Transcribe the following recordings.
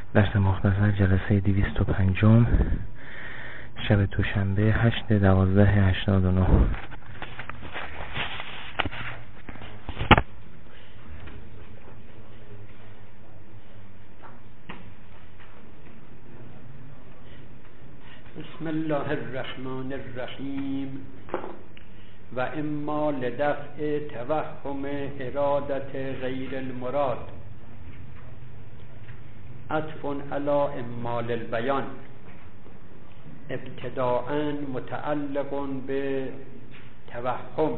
درس مختصر جلسه 205 شب دوشنبه 8/12/89. بسم الله الرحمن الرحیم. و اما لدفع توهم ارادت غیر المراد عطف علی اعمال البیان ابتداء متعلق به توهم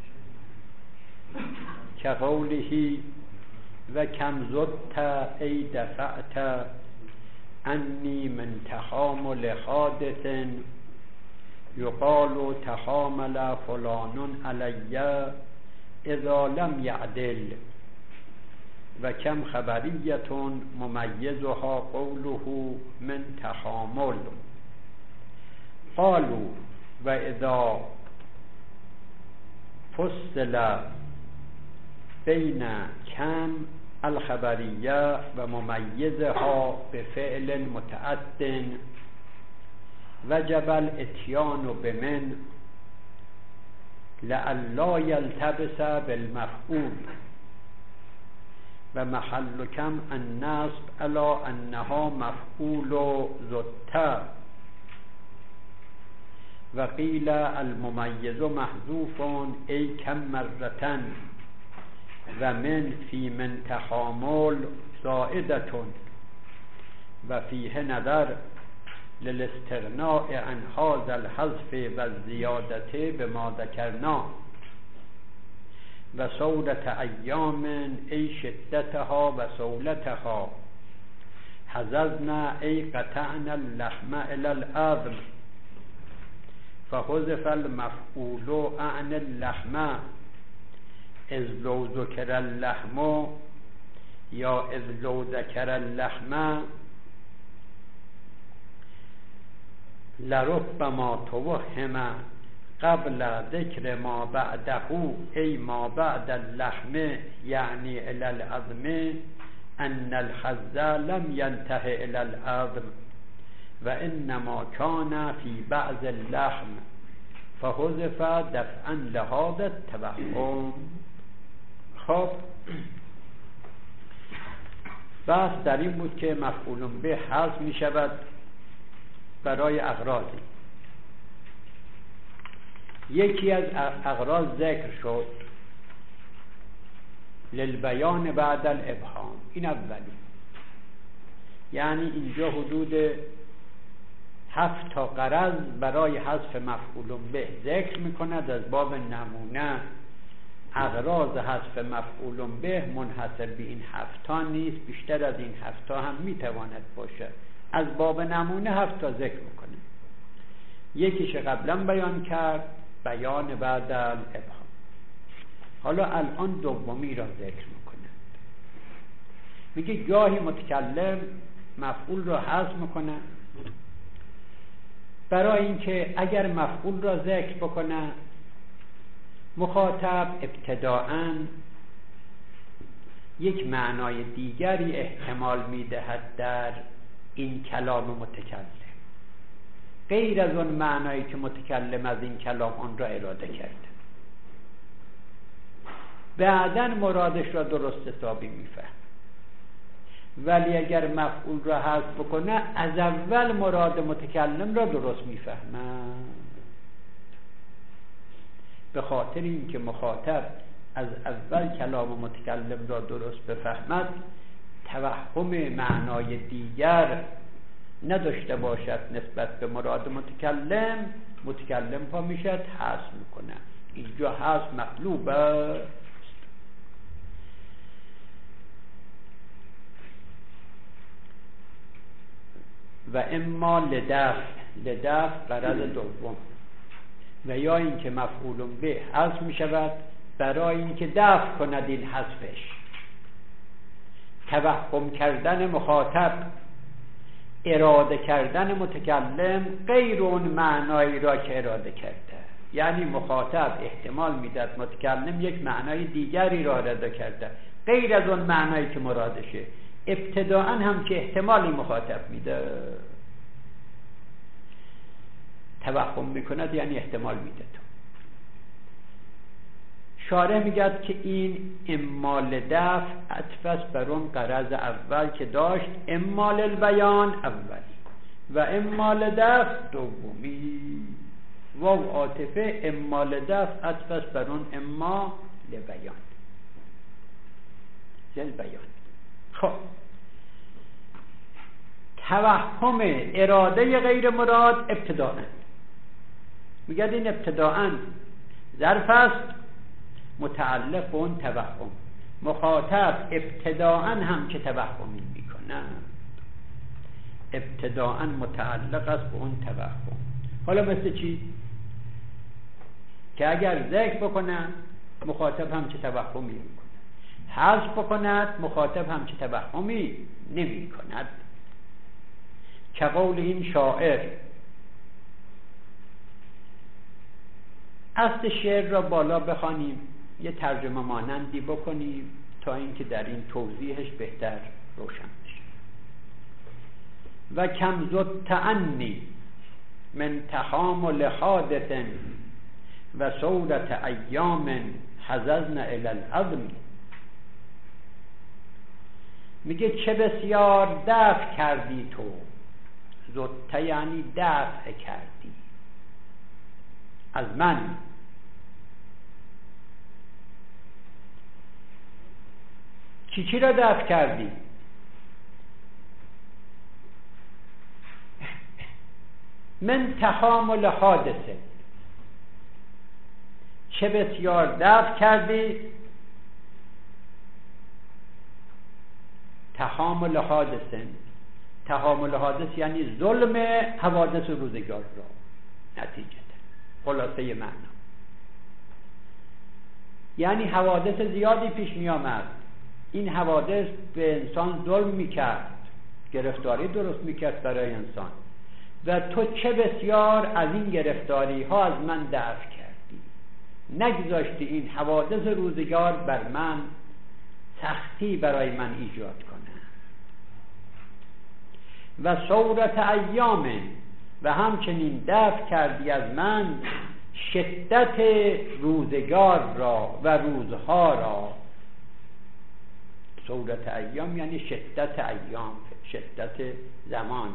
كقوله و کم زدت ای دفعت انی من تحامل حادث یقال تحامل فلان علی اذا لم یعدل و کم خبریت ممیزها قوله من تحامل قالوا و اذا فصل بین کم الخبریه و ممیزها به فعل متعد وجب الاتیان بمن لئلا یلتبس بالمفعول و محل کم النصب علی انها مفعول زدت و قیل الممیز محذوف ای کم مرتن و من فی من تحامل زائدة و فیه نظر للاستغناء عن هذا الحذف و الزیادة بما ذکرنا و سولت ایام ای شدتها و سولتها حززنا ای قطعنا اللحم الى العظم فحذف المفعول عن اللحم اذ لو ذکر اللحم یا اذ لو ذکر اللحم لربما توهم قبل ذکر ما بعده ای ما بعد اللحم یعنی الى العظم ان الحظ لم ینته الى العظم و انما کان فی بعض اللحم فحذف دفعا لهذا التوهم. خب بحث در این بود که مفعول به حذف می شود برای اغراضی. یکی از اغراض ذکر شد للبیان بعد الابهام، این اولی، یعنی اینجا حدود 7 تا غرض برای حذف مفعول به ذکر میکند. از باب نمونه اغراض حذف مفعول به منحصر به این 7 تا نیست، بیشتر از این 7 تا هم میتواند باشد. از باب نمونه 7 تا ذکر میکنه. یکیش قبلا بیان کرد، بیان بعد الابهام. حالا الان دومی را ذکر میکنه. میگه گاهی متکلم مفعول را حذف میکنه برای اینکه اگر مفعول را ذکر بکنه مخاطب ابتداءً یک معنای دیگری احتمال میدهد در این کلام متکلم، غیر از اون معنایی که متکلم از این کلام آن را اراده کرده. بعداً مرادش را درست حسابی میفهم، ولی اگر مفعول را حذف بکنه از اول مراد متکلم را درست میفهمه. به خاطر اینکه مخاطب از اول کلام متکلم را درست بفهمد، توهم معنای دیگر نداشته باشد نسبت به مراد متکلم پا میشد حذف میکنه. اینجا حذف مطلوب است. و اما لدفع غرض دوم، و یا اینکه مفعول به حذف می شود برای اینکه دفع کند این حذفش. توهم کردن مخاطب، اراده کردن متکلم غیر اون معنایی را که اراده کرده. یعنی مخاطب احتمال میداد متکلم یک معنای دیگری را اراده کرده غیر از اون معنایی که مرادشه. ابتداءً هم که احتمالی مخاطب میده، توهم میکند یعنی احتمال میده. تو شارح میگه که این امال دفع عطف است بر اون غرض اول که داشت، امال البیان اولی و امال دفع دومی. واو عاطفه امال دفع عطف است بر اون اما لبیان زل بیان. خب توهم اراده غیر مراد ابتداءً، میگه این ابتداءً ظرف است متعلق به اون توهم، مخاطب ابتداءً هم که توهمی میکنه، ابتداءً متعلق است به اون توهم. حالا مثل چی؟ که اگر ذکر بکنن مخاطب هم چه توهمی میکنه، حذف بکند مخاطب هم چه توهمی نمی کند. که قول این شاعر، اصل شعر را بالا بخوانیم، یه ترجمه مانندی بکنیم تا اینکه در این توضیحش بهتر روشن بشه. و کم زد تعنی من تحامل حادث و صورت ایام حززن الی العظم. میگه چه بسیار دفع کردی تو، زدت یعنی دفع کردی از من، چی را دفع کردی؟ من تحامل حادثه، چه بسیار دفع کردی تحامل حادثه. تحامل حادث یعنی ظلم حوادث روزگار را، نتیجه خلاصه معنا یعنی حوادث زیادی پیش می آمد، این حوادث به انسان ظلم میکرد، گرفتاری درست میکرد برای انسان، و تو چه بسیار از این گرفتاری ها از من دفع کردی، نگذاشتی این حوادث روزگار بر من سختی برای من ایجاد کنه. و صورت ایام، و همچنین دفع کردی از من شدت روزگار را و روزها را. صورت ایام یعنی شدت ایام، شدت زمان،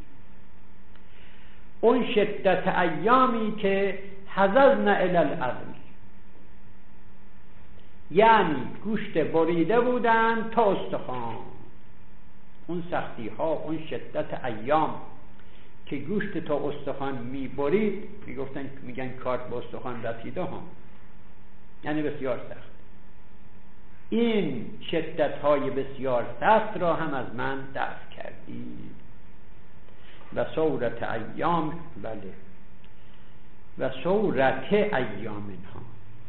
اون شدت ایامی که حززن الی العظم، یعنی گوشت بریده بودن تا استخوان. اون سختی ها، اون شدت ایام که گوشت تا استخوان می برید، میگن کارت با استخوان رسیده ها، یعنی بسیار سخت. این شدت های بسیار سخت را هم از من دفع کردی. و صورت ایام، بله، و صورت ایام ها،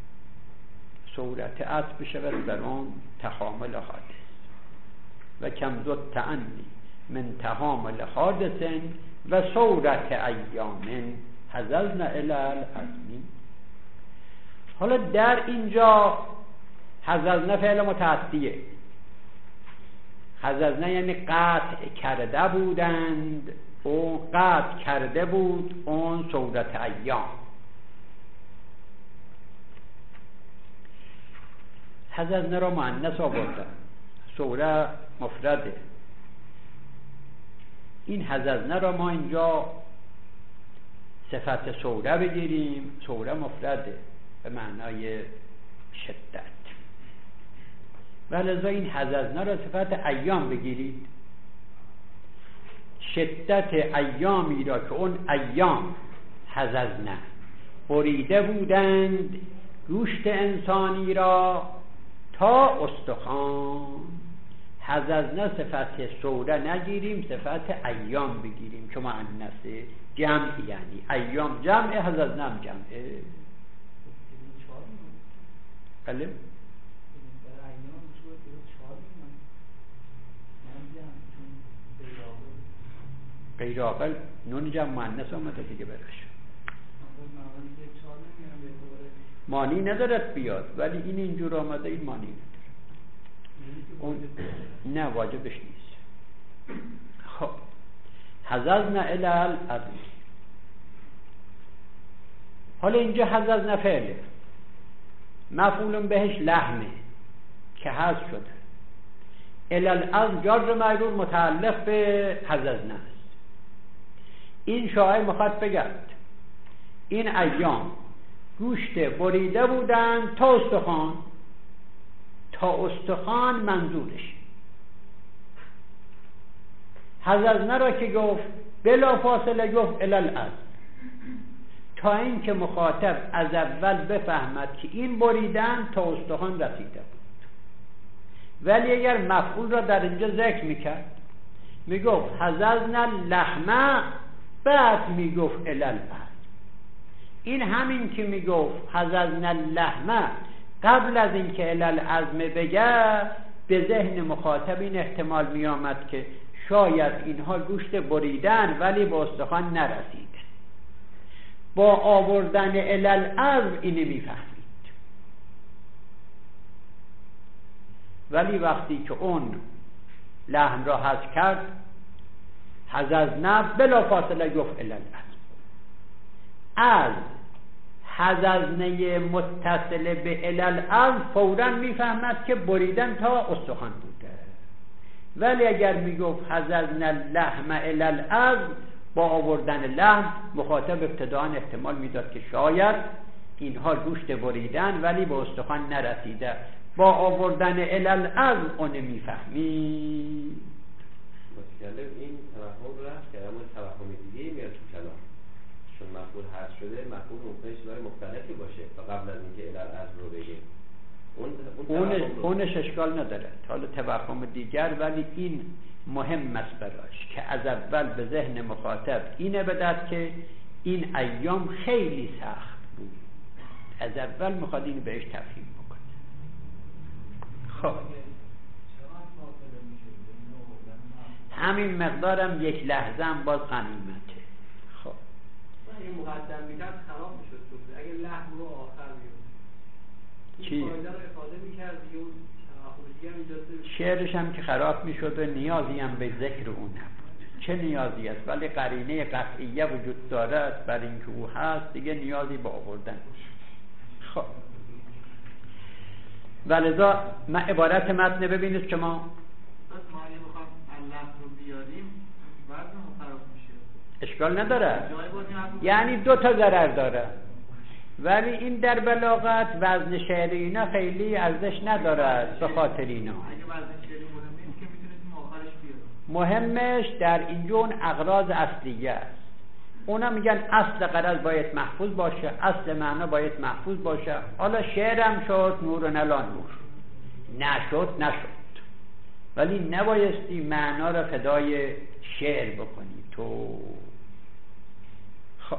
صورت عطف بشود بر اون تحامل حادث. و کم زد تعنی من تحامل حادث و صورت ایام حززن الی العظم. حالا در اینجا حززن فعل متعدیه. حززن یعنی قطع کرده بودند، اون قطع کرده بود اون صورت ایام. حززن را مؤنث آوردن، صوره مفرده. این حززن را ما اینجا صفت صوره بگیریم، صوره مفرده به معنای شدت، و لذا این حززن را صفت ایام بگیرید. شدت ایامی را که اون ایام حززن بریده بودند گوشت انسانی را تا استخوان. حززن صفت صوره نگیریم، صفت ایام بگیریم که مؤنثه جمع، یعنی ایام جمع، حززن هم جمعه. بله غیر عاقل نون جمع مؤنث آمده دیگه برش، مانی ندارد بیاد، ولی این اینجور آمده، این مانی نداره. اون نه واجبش نیست. خب حززنا الی العظم، حالا اینجا حززنا فعله، مفعول بهش لحمه که حذف شده، الی العظم جار مجرور متعلق به حززنا است. این شاعر میخواد بگرد این ایام گوشت بریده بودن تا استخوان، تا استخوان منظورش. حززنا را که گفت بلا فاصله گفت الی العظم، تا این که مخاطب از اول بفهمد که این بریدن تا استخوان رسیده بود. ولی اگر مفعول را در اینجا ذکر میکرد، میگفت حززنا اللحمه، بعد میگفت الی العظم. این همین که میگفت حززنا اللحمه قبل از اینکه الی العظم بگه، به ذهن مخاطب این احتمال میآمد که شاید اینها گوشت بریدن ولی به استخوان نرسید. با آوردن الی العظم اینو میفهمید. ولی وقتی که اون لحم را حذف کرد، حززنا بلا فاصله گفت الی العظم. از حززنه متصل به الی العظم فوراً میفهمد که بریدن تا استخوان بوده. ولی اگر میگفت حززنا اللحم الی العظم، با آوردن لحم مخاطب ابتداء احتمال میداد که شاید اینها گوشت بریدن ولی به استخوان نرسیده. با آوردن الی العظم اون میفهمی. متکلم این توهم رفت که اما توهم دیگه میاد تو کلام، چون مفعول حذف شده، مفعول ممکنه چیزای مختلفی باشه تا قبل از اینکه الی العظم رو بگیم. اونش اشکال نداره، حالا توهم دیگر، ولی این مهم است براش که از اول به ذهن مخاطب اینه بدد که این ایام خیلی سخت بود. از اول میخواد اینو بهش تفهیم بکنه. خب همین مقدارم یک لحظه هم باز غنیمته. خب اگه مقدم میکرد خراب میشد، اگه لحم رو آخر میاد چی؟ این فایده رو افاده میکرد دیگه، اون دیگه هم شعرش هم که خراب میشد و نیازی هم به ذکر اون نبود. چه نیازی است؟ ولی قرینه قطعیه وجود دارد بر اینکه او هست، دیگه نیازی به آوردن. خب ولذا من عبارت متن ببینید که ما بخوام الله رو بیاریم وزن خراب میشه، اشکال نداره، یعنی دو تا ضرر داره. ولی این در بلاغت وزن شعری اینا خیلی ارزش ندارد به خاطر اینا. مهمش در اینجا اون اغراض اصلیه است. اونا میگن اصل غرض باید محفوظ باشه، اصل معنا باید محفوظ باشه. حالا شعرم شد نور و نلا نور، نشد، ولی نبایستی معنا را فدای شعر بکنی تو. خب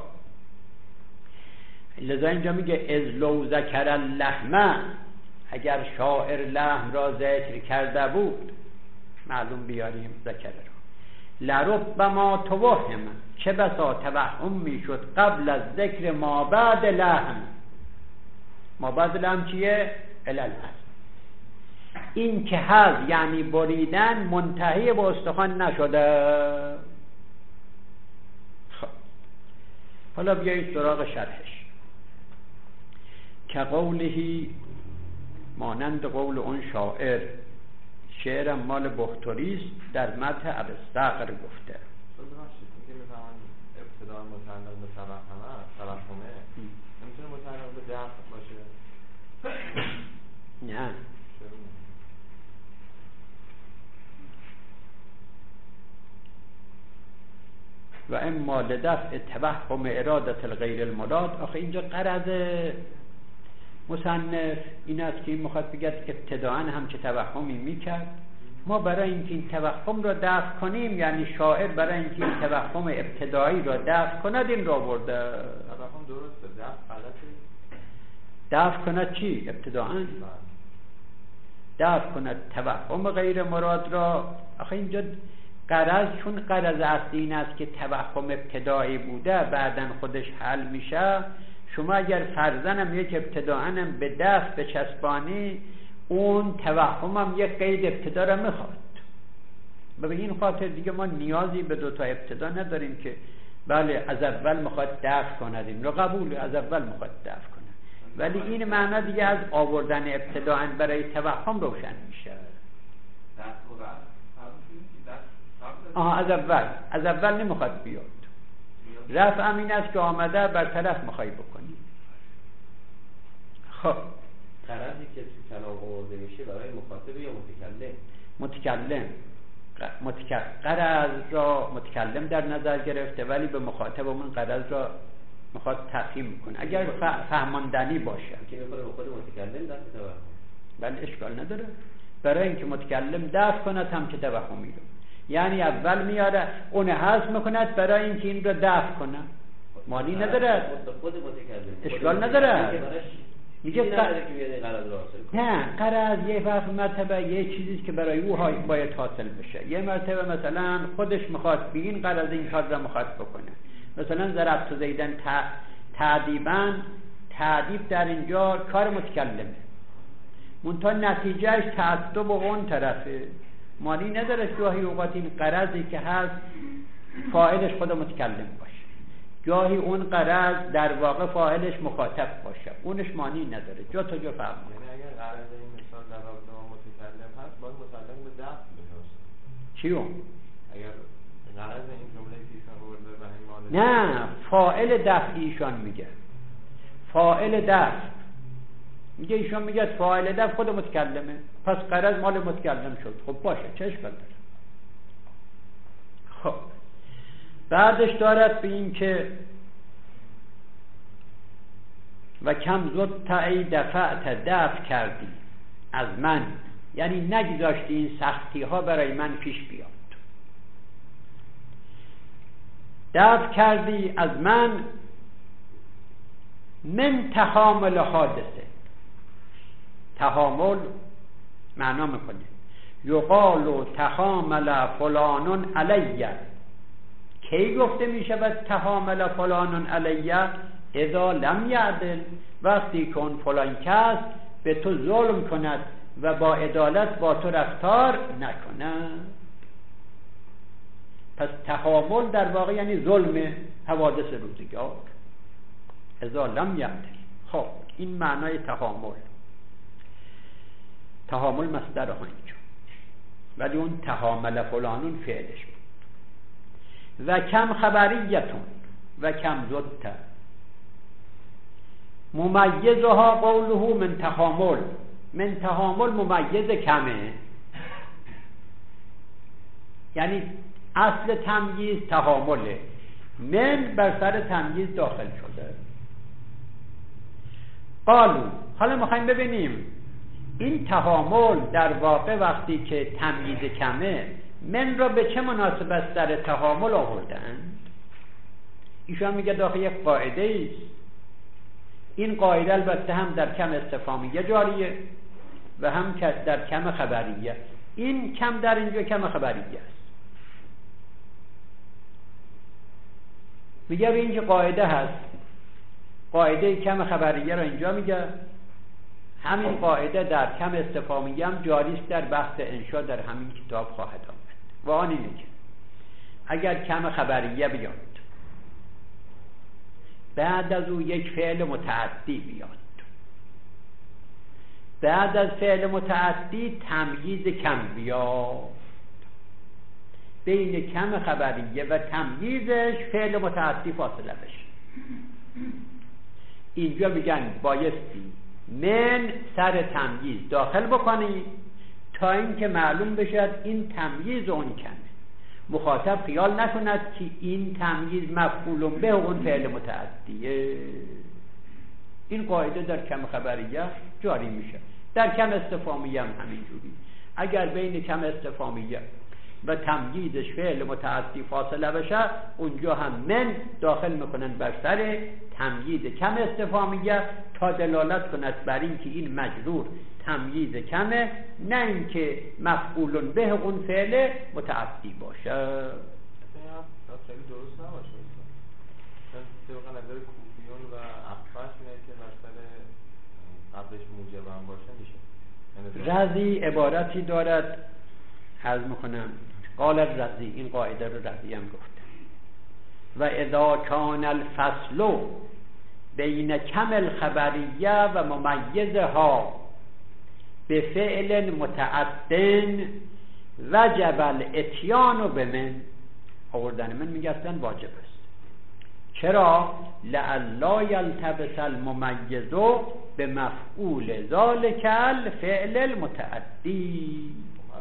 لذا اینجا میگه از لو ذکر اللحمه، اگر شاعر لحم را ذکر کرده بود، معلوم بیاریم ذکر را، لربما توهم، چه بسا توهم میشد قبل از ذکر ما بعد لحم. ما بعد لحم چیه؟ الی العظم. این که هز یعنی بریدن منتهی به استخوان نشده. خب حالا بیایید سراغ شرحش. که قولهی، مانند قول اون شاعر، شعرم مال بختوریست، در مدح ابوالصقر گفته. ابتدا متعلق به توهمه نمیتونه متعلق به دفع باشه؟ نه و اما لدفع توهم ارادت الغیر المراد. آخه اینجا غرض مصنف این است که این میخواد بگه ابتداءً هم چه توهمی میکرد، ما برای اینکه این توهم را دفع کنیم، یعنی شاعر برای اینکه این توهم ابتدایی را دفع کند این را برده. توهم درسته، دفع غلطه. دفع کند چی؟ ابتداءً دفع کند توهم غیر مراد را. آخه اینجا غرض، چون غرض اصلی این است که توهم ابتدایی بوده بعداً خودش حل میشه، شما اگر فرضاً یک ابتداءً به دفع بچسبانی، اون توهم هم یک قید ابتدا را میخواد و به این خاطر دیگه ما نیازی به دوتا ابتدا نداریم که بله از اول میخواد دفع کند، این رو قبول، از اول میخواد دفع کند، ولی این معنا دیگه از آوردن ابتدا برای توهم روشن میشه. از اول نمیخواد بیاد. رفع این است که آمده برطرف میخوای بکنی. خب قرضی که تو کلام آورده میشه برای مخاطب یا متکلم؟ قرض را متکلم در نظر گرفته ولی به مخاطبمون قرض را میخواد تفهیم میکنه اگر فهماندنی باشه که میخواد به خود متکلم دست توهم، بله اشکال نداره، برای اینکه متکلم دفع کند هم که توهمی رو، یعنی اول میاره اون حذف میکند برای اینکه این رو دفع کنه، مالی نداره، خود متکلم اشکال نداره، میگه نه قرض یه وقت مرتبه یه چیزیست که برای او باید حاصل بشه، یه مرتبه مثلا خودش میخواد به این قرض این کار را میخواد بکنه، مثلا ضربت زیدن تعدیب در اینجا کار متکلمه، منتها نتیجهش تعدب اون طرفه، مالی نداره گاهی اوقات این قرضی که هست فاعلش خود متکلم باشه، گاهی اون قرض در واقع فاعلش مخاطب باشه، اونش معنی نداره، جا تا جا فهم کنه. یعنی اگر قرض این مثال در رابطه با متکلم هست باید متعلق به دفع بشه. چیو؟ اگر قرض این جمله پیش آورده و این مال نه فاعل دفع ایشان میگه، فاعل دفع میگه، ایشان میگه فاعل دفع خود متکلمه، پس قرض مال متکلم شد، خب باشه چه اشکال داره. خب بعدش دارد به این که و کم زدت ای دفعت دفع کردی از من، یعنی نگذاشتی این سختی ها برای من پیش بیاد، دفع کردی از من تحامل حادثه. تحامل معنا میکنه یقال تحامل فلان علیه، کی گفته میشود تحامل فلان علیه؟ اذا لم یعدل، وقتی که اون فلان کس به تو ظلم کند و با عدالت با تو رفتار نکند. پس تحامل در واقع یعنی ظلم حوادث روزگار، اذا لم یعدل. خب این معنای تحامل. تحامل مصدر ها اینجا، ولی اون تحامل فلانون فعلش بود. و کم خبریتون و کم زدت ممیزها قوله من تحامل. من تحامل ممیز کمه، یعنی اصل تمییز تحامله، من بر سر تمییز داخل شده. قالو، حالا میخوایم ببینیم این تحامل در واقع وقتی که تمییز کمه من را به چه مناسبت سر تحامل آوردند؟ ایشان میگه داخل یک قاعده است، این قاعده البته هم در کم استفهامیه جاریه و هم در کم خبریه. این کم در اینجا کم خبریه است. میگه به اینجا قاعده هست، قاعده کم خبریه را اینجا میگه. همین قاعده در کم استفهامیه هم جاری است در بحث انشا در همین کتاب خواهد آمد. و آن اینه که اگر کم خبریه بیاد بعد از او یک فعل متعدی بیاد، بعد از فعل متعدی تمییز کم بیاد، بین کم خبریه و تمییزش فعل متعدی فاصله بشه، اینجا میگن بایستی من سر تمییز داخل بکنی تا اینکه معلوم بشد این تمییز اون کمه، مخاطب خیال نکند که این تمییز مفعول به اون فعل متعدیه. این قاعده در کم خبریه جاری میشه، در کم استفهامیه هم همینجوری. اگر بین کم استفهامیه و تمییزش فعل متعدی فاصله بشه، اونجا هم من داخل میکنن بر سر تمییز کم استفهامیه تا دلالت کند بر این که این مجرور تمییز کمه، نه اینکه مفعول به اون فعل متعدی باشه. خیلی درست نباشه. طبق نظر کوفیون و اخفش اینه که مثلا قبلش موجب هم باشه میشه. رضی عبارتی دارد، عرض میکنم قال الرضی، این قاعده رو رضی هم گفته. و اذا کان الفصل بین کم الخبریه و ممیزها به فعل متعدن وجب الاتیان به من، آوردن من میگه اصلا واجب است. چرا؟ لئلا یلتبس الممیز به مفعول ذلک الفعل المتعدی.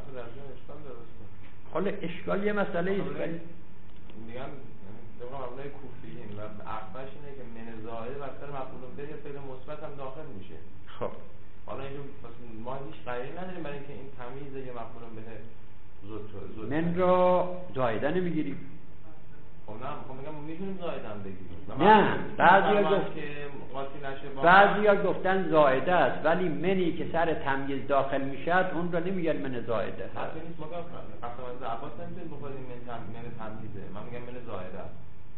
حالا اشکال یه مسئله ایست، ولی میگم طبق مبنای کوفیین و عقبش اینه که من زائد و اکثر مفعول به فعل مثبت هم داخل میشه. خب حالا اینجا ما هیچ قرینه نداریم برای اینکه این تمیز یه مفعول به زود من رو زائده نمیگیریم. خب نه، خب میگم میتونیم زائده هم بگیریم. نه، بعضیا گفتن زائده است، ولی منی که سر تمیز داخل میشد اون رو نمیگن من زائده است. حتی نیست، ما قسم از عباس نمیتونیم بخوریم من تمیزه، من میگم من زائده است.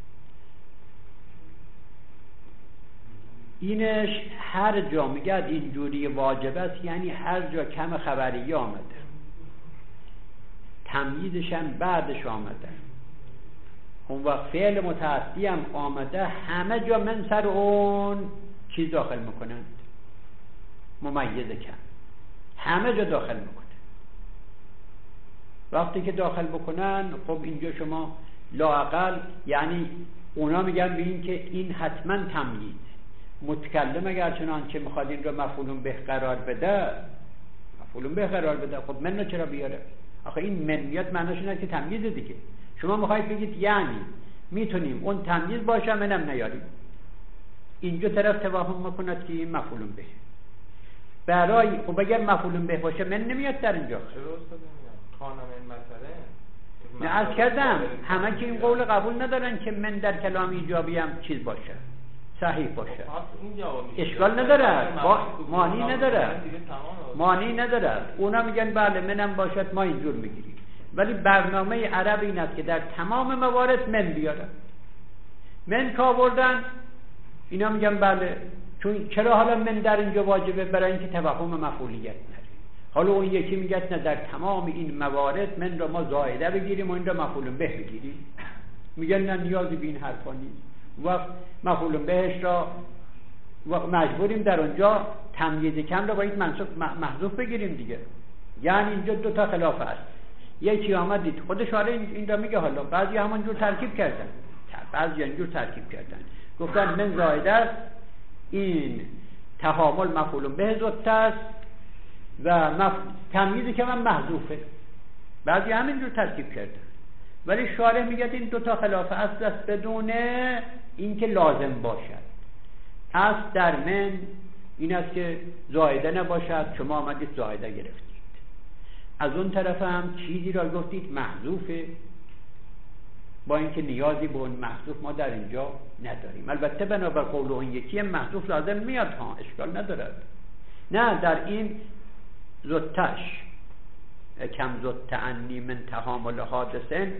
اینش هر جا میگه اینجوری واجب است، یعنی هر جا کم خبریه آمده، تمیزش هم بعدش آمده، اون وقت فعل متعدی هم آمده، همه جا من سر اون چیز داخل میکنند، ممیز کم همه جا داخل میکنه. وقتی که داخل بکنن، خب اینجا شما لااقل، یعنی اونا میگن به این که این حتما تمیز، متکلم اگر چنان که میخواد این رو مفعول به قرار بده، مفعول به قرار بده، خب من رو چرا بیاره؟ آخه این من میاد معناش اینه که تمیزه دیگه. شما میخواید بگید یعنی میتونیم اون تمیز باشه منم نیاریم، اینجا طرف توهم میکند که این مفعول به برای، خب اگر مفعول به باشه من نمیاد در اینجا. چرا استاد نمیاد؟ خانم این مسئله نه عرض کردم همه که این قول قبول ندارن که من در کلام ایجابی هم چیز باشه، صحیح باشه، اشکال نداره، مانی نداره. اونا میگن بله منم باشد ما اینجور میگیریم، ولی برنامه عرب این است که در تمام موارد من بیاره. من که آوردن اینا میگن بله، چون چرا حالا من در اینجا واجبه؟ برای اینکه توهم مفعولیت نره. حالا اون یکی میگه نه در تمام این موارد من را ما زائده بگیریم و این را مفعول به بگیریم. میگن نه نیازی به این حرفا نیست، وقت مفعول بهش را مجبوریم در اونجا تمییز کم را باید محذوف بگیریم دیگه. یعنی اینجا دو تا خلاف است. یکی آمدید خود شارع این را میگه، حالا بعضی همونجور ترکیب کردن، بعضی اینجور ترکیب کردن، گفتن من زائده است، این تحامل مفعول به زدت است و تمییز کم هم محذوفه. بعضی همینجور ترکیب کردن، ولی شارع میگه این دو تا خلاف اصل است بدون اینکه لازم باشد. اصل در من این است که زائده نباشد، شما آمدید زائده گرفتید. از اون طرف هم چیزی را گفتید محذوفه، با اینکه نیازی به اون محذوف ما در اینجا نداریم. البته بنابر قول اون یکی محذوف لازم میاد، ها اشکال ندارد. نه در این زدتش کم زدت عنی من تحامل حادثن،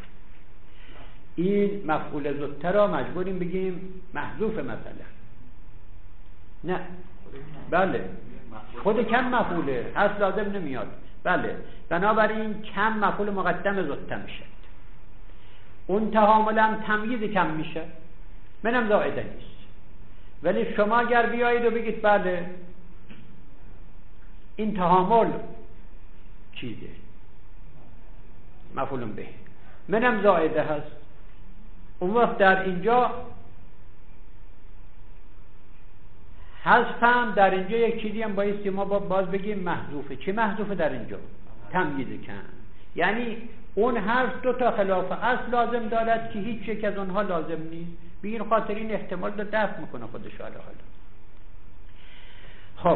این مفعول زدت را مجبوریم بگیم محذوف مثلا. نه بله خود کم مفعوله، هست لازم نمیاد. بله بنابراین کم مفعول مقدم زدت میشه، اون تحامل هم تمییز کم میشه، منم زائده نیست. ولی شما اگر بیایید و بگید بله این تحامل چیزه مفعول به، منم زائده هست، اون وقت در اینجا حذفم در اینجا یک چیزی هم بایستی ما باز بگیم محذوفه. چه محذوفه در اینجا؟ تمییز کم. یعنی اون حرف دو تا خلاف اصل لازم دارد که هیچ یک از اونها لازم نیست. به این خاطر این احتمال رو دفع میکنه خودش. حالا خب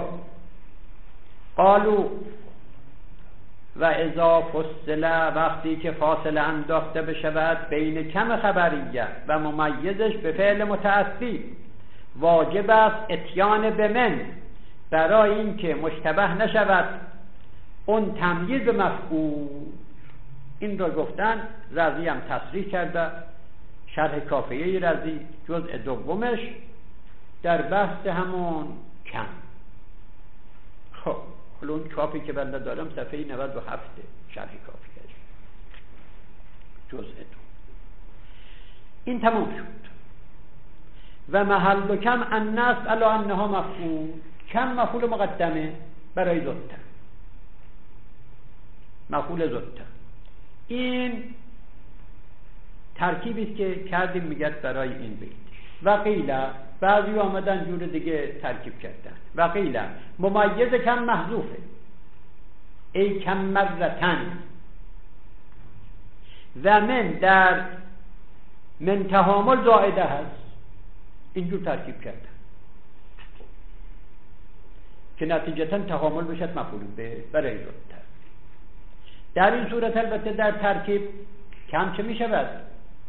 قالو و اذا فصل، وقتی که فاصله انداخته بشود بین کم خبریه و ممیزش به فعل متعدی، واجب است اتیان به من، برای اینکه مشتبه نشود اون تمییز مفعول. این را گفتن، رضی هم تصریح کرده، شرح کافیه رضی جزء دومش در بحث همون کم. خب حالا اون چاپی که بنده دارم صفحه 97 شرح کافیه جزء 2. این تمام شد. و محل کم النصب علی انها مفعول، کم مفعول مقدمه برای زودتر، مفعول زودتر. این ترکیبی است که کردیم میگه برای این بیت. و قیل، بعضی آمدن جور دیگه ترکیب کردن. و قیل ممیز کم محذوفه، ای کم مرتن. و من در من تحامل زائده هست، اینجور ترکیب کردن که نتیجتا تحامل بشد مفعول به برای زودتر. در این صورت البته در ترکیب کم چه می شود؟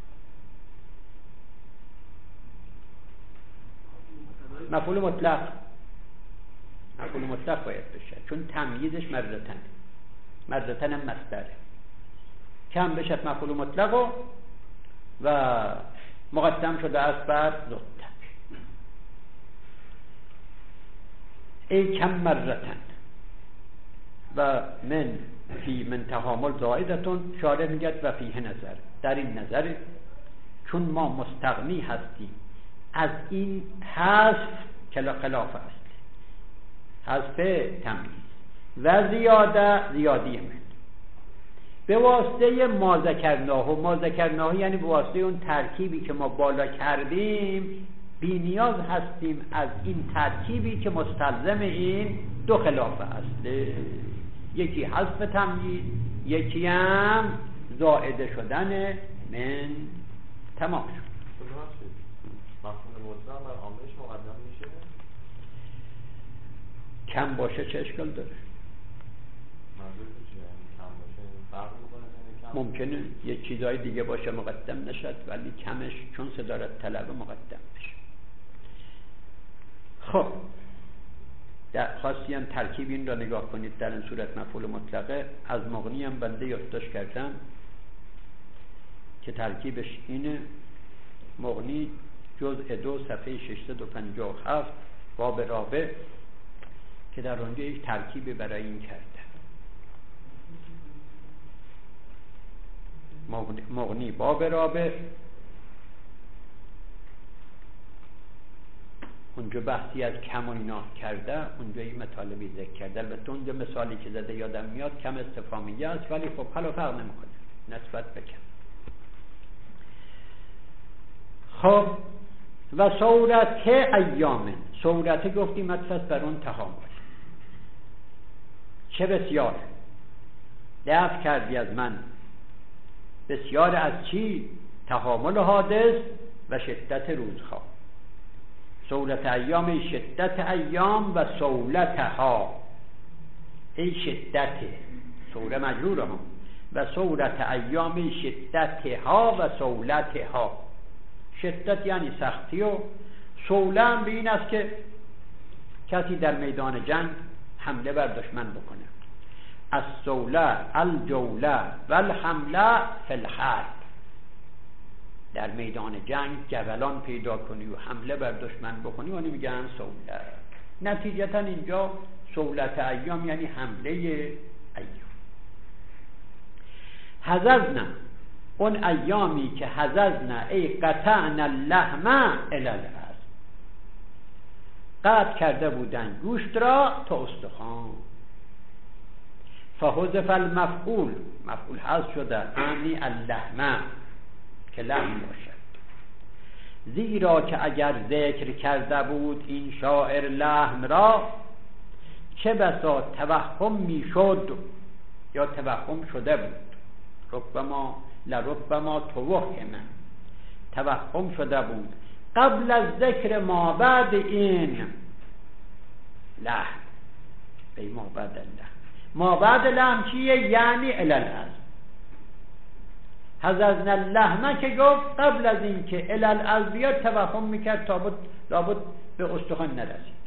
مفعول مطلق، مفعول مطلق باید بشه، چون تمییزش مرزتن هم مصدره. کم بشد مفعول مطلق و مقدم شده است بر زودتر. ای کم مرتن. و من تحامل زائدتون، شارع میگد و فیه نظر، در این نظر چون ما مستغنی هستیم از این حذف که خلاف اصلی، حذف تمییز و زیادی من به واسطه ما ذکرناه. و ما ذکرناه یعنی به واسطه اون ترکیبی که ما بالا کردیم بی‌نیاز هستیم از این ترکیبی که مستلزم این دو خلاف اصله، یکی حذف تمییز، یکی هم زائده شدن من. تمام شد. مفهوم مطلق بر عاملش مقدم میشه؟ کم باشه چه اشکال داره؟ منظور چیه؟ کم باشه فرق میکنه؟ ممکنه یه چیزای دیگه باشه مقدم نشد، ولی کمش چون صدارت طلب مقدم بشه. خب خواستیم ترکیب این را نگاه کنید. در این صورت مفعول مطلقه از مغنی هم بنده یادداشت کردم که ترکیبش اینه. مغنی جزء 2 صفحه 657 باب رابع که در اونجا یک ترکیب برای این کرده. مغنی باب رابع، اونجا بحثی از کم و اینا کرده، اونجا این مطالبی ذکر کرده. البته اونجا مثالی که زده یادم میاد کم استفهامیه است، ولی خب حالا فرق نمیکنه نسبت به کم. خب و صورت ایام، صورت گفتیم مدفت بر اون تحامل. چه بسیار دفع کردی از من، بسیار از چی؟ تحامل حادث و شدت روزها. صورت ایام، شدت ایام و صولتها، ای شدت صورت مجرور هم، و صورت ایام شدتها و صولتها. شدت یعنی سختی و صوله هم به این است که کسی در میدان جنگ حمله بر دشمن بکنه. از صوله الجوله و الحمله فی الحرب، در میدان جنگ جولان پیدا کنی و حمله بر دشمن بکنی اونی میگن صوله. نتیجتا اینجا صولت ایام یعنی حمله ایام. حززنا، اون ایامی که حززنا ای قطعنا اللحم الی الارض، قطع کرده بودن گوشت را تا استخوان. فحذف المفعول، مفعول حذف شده، یعنی اللحم که لحم باشد. زیرا که اگر ذکر کرده بود این شاعر لحم را، چه بسا توهم میشد یا توهم شده بود. لربما توهم، توهم شده بود قبل از ذکر ما بعد این لحم. ای ما بعد اللحم، ما بعد لحم چیه؟ یعنی الالعز. حززنا اللحمه که گفت قبل از این که الالعز بیاد توهم میکرد تا لابد به استخوان نرسید.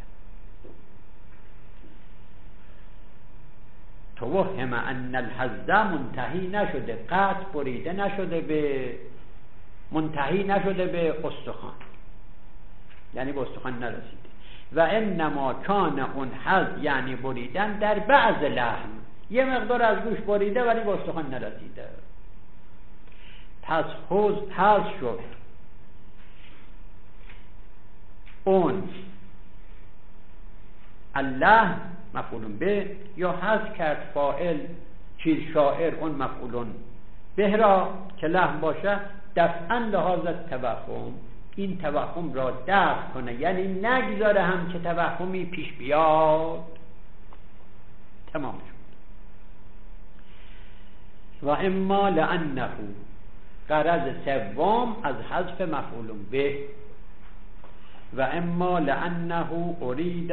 توهم ان الحز منتهی نشده، قطع بریده نشده، به منتهی نشده به استخوان، یعنی به استخوان نرسیده. و انما کان اون حذف یعنی بریدن در بعض لحم، یه مقدار از گوش بریده ولی به استخوان نرسیده. پس حذف شد اون الله مفعول به، یا حذف کرد فاعل چیز شاعر اون مفعول به را که لحم باشه، دفعا لحاظ توهم این توهم را دفع کنه، یعنی نگذاره هم که توهمی پیش بیاد. تمام شد. و اما لانه غرض سوم از حذف مفعول به، و اما لانه اريد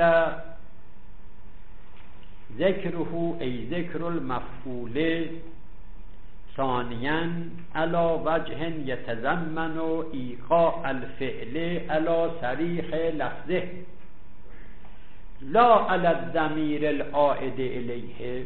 ذکره ای ذکر المفعول ثانیا علی وجه یتضمن ایقاع الفعل علی صریح لفظه لا علی الضمیر العائد الیه،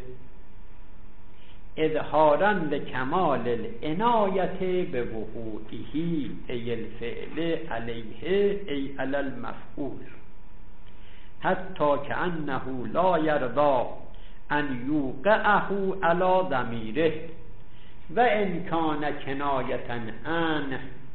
اظهارا لکمال العنایت به وقوعه ای الفعل علیه ای علی المفعول، حتی که انه لا یرضا ان یوقعه علی ضمیره و ان کان کنایتا عنه،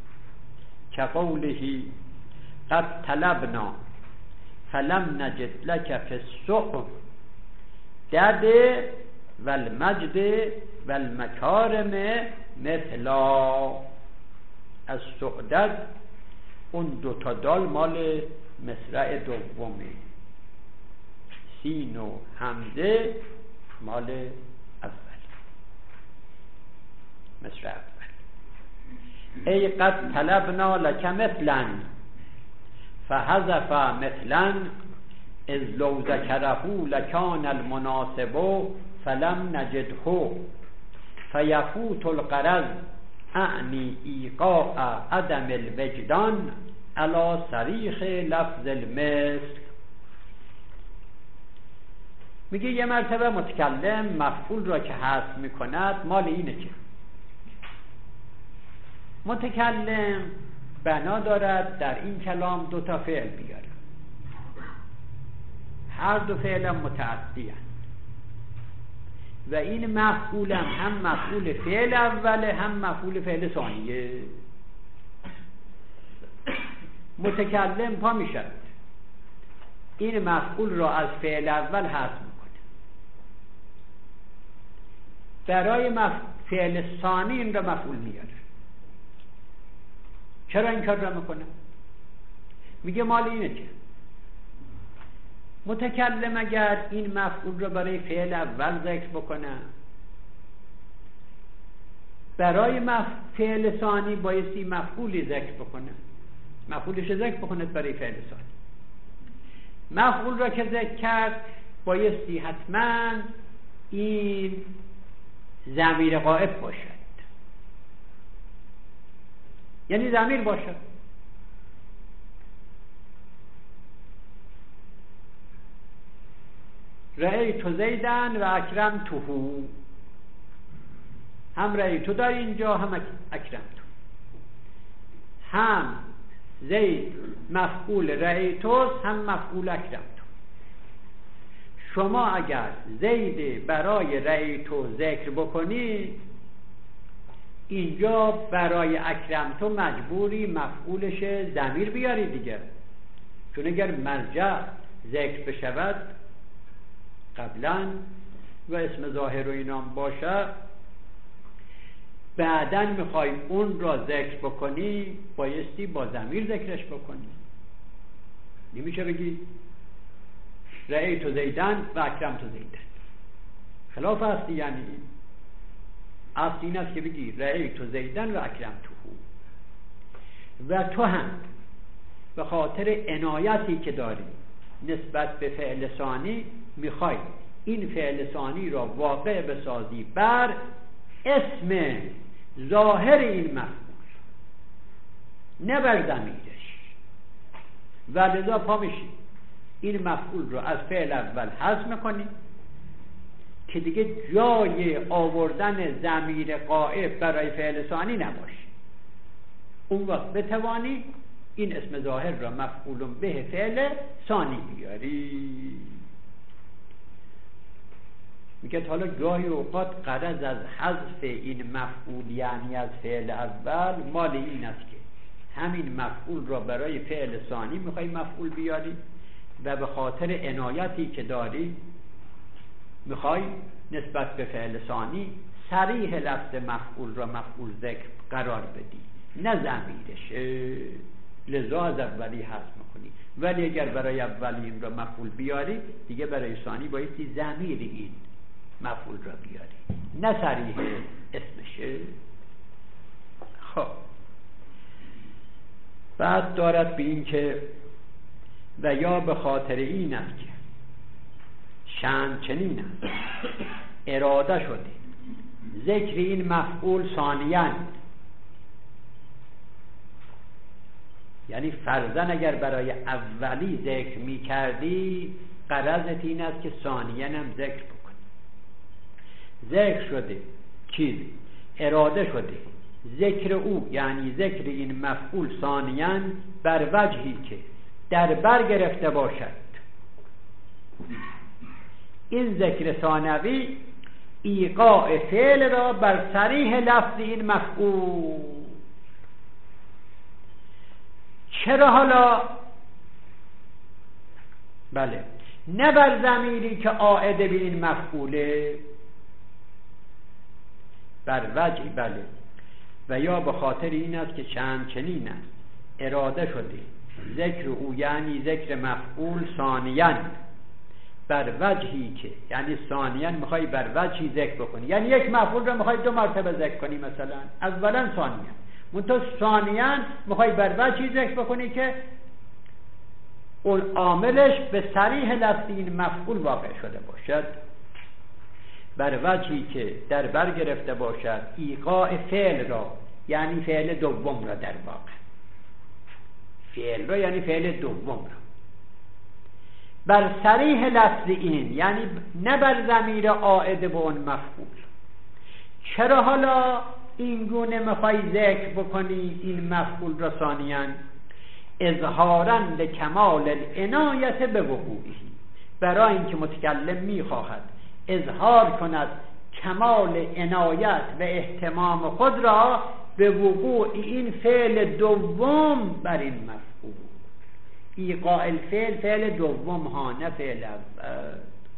كقوله قد طلبنا فلم نجد لك في السؤم دد و المجد و المکارم مثلا. از سعدد اون دوتا دال مال مصرع دومه، سین و حمزه مال اول، مصرع اول. ای قد طلبنا لك مثلا فحذف مثلا اذ لو ذکره لکان المناسب فلم نجده فیفوت الغرض اعنی ایقاع عدم الوجدان علی صریح لفظ المثل. میگه یه مرتبه متکلم مفعول را که حذف میکند مال اینه که متکلم بنا دارد در این کلام دو تا فعل بیاره، هر دو فعل متعدی هست و این مفعول هم مفعول فعل اوله هم مفعول فعل ثانیه. متکلم پا می شود این مفعول را از فعل اول حذف میکنه، برای فعل ثانی این را مفعول میاره. چرا این کار را میکنه؟ میگه مال اینه که متکلم اگر این مفعول را برای فعل اول ذکر بکنه، برای فعل ثانی بایستی مفعولی ذکر بکنه، مفعولش ذکر بکنه برای فعل ثانی. مفعول را که ذکر کرد بایستی حتما این ضمیر غائب باشد، یعنی ضمیر باشد. رأیت زیدن و اکرمته، هم رأیت در اینجا هم اکرمته، هم زید مفعول رأیتوست هم مفعول اکرمته. شما اگر زید برای رأیتو ذکر بکنی، اینجا برای اکرمتو مجبوری مفعولش ضمیر بیاری دیگه، چون اگر مرجع ذکر بشود قبلا و اسم ظاهر و اینام باشه، بعداً میخوای اون را ذکر بکنی بایستی با ضمیر ذکرش بکنی. نمیشه بگی رأیت زیدن و اکرمت زیدن، خلاف هستی. یعنی اصل این است که بگی رأیت زیدن و اکرمته، و تو هم به خاطر عنایتی که داری نسبت به فعل ثانی میخوای این فعل ثانی را واقع بسازی بر اسم ظاهر این مفعول، نه بر ضمیرش، و لذا پا میشی این مفعول را از فعل اول حذف میکنی که دیگه جای آوردن ضمیر غائب برای فعل ثانی نباشه. اون وقت بتوانی این اسم ظاهر را مفعول به فعل ثانی بیاری. میگه حالا گاهی اوقات غرض از حذف این مفعول یعنی از فعل اول مال این است که همین مفعول را برای فعل ثانی میخوای مفعول بیاری و به خاطر عنایتی که داری میخوای نسبت به فعل ثانی صریح لفظ مفعول را مفعول ذکر قرار بدی، نه ضمیرش. لذا از اولی حذف میکنی. ولی اگر برای اولی این را مفعول بیاری دیگه برای ثانی بایستی ضمیر این مفعول را بیاری، نه صریح اسمشه. خب بعد دارد به این که و یا به خاطر این است که شأن چنین است اراده شده ذکر این مفعول ثانیاً، یعنی فرضاً اگر برای اولی ذکر می کردی غرضت این است که ثانیاً هم ذکر بکنی. ذکر شده چیز اراده شده ذکر او، یعنی ذکر این مفعول ثانیاً بر وجهی که در بر گرفته باشد. این ذکر ثانوی ایقاع فعل را بر صریح لفظ این مفعول. چرا حالا؟ بله، نه بر ضمیری که عائد به این مفعوله، بر وجهی. بله، و یا به خاطر این است که چنین است اراده شده ذکر او، یعنی ذکر مفعول ثانیاً بر وجهی که، یعنی ثانیاً میخوای بر وجهی ذکر بکنی، یعنی یک مفعول رو میخوای 2 مرتبه ذکر کنی، مثلا اولا ثانیاً، منتها ثانیاً میخوای بر وجهی ذکر بکنی که اون عاملش به صریح لفظ این مفعول واقع شده باشد، بر وجهی که در بر گرفته باشد ایقاع فعل را، یعنی فعل دوم را، در واقع فعل را یعنی فعل دوم را بر صریح لفظ این، یعنی نه بر ضمیر عائد به اون مفعول. چرا حالا این گونه میخوای ذکر بکنی این مفعول را ثانیاً؟ اظهاراً لکمال العنایت به وقوعی، برای اینکه متکلم میخواهد اظهار کند کمال عنایت و اهتمام خود را به وقوع این فعل دوم بر این مفعول. ایقاع الفعل فعل دوم ها، نه فعل اول.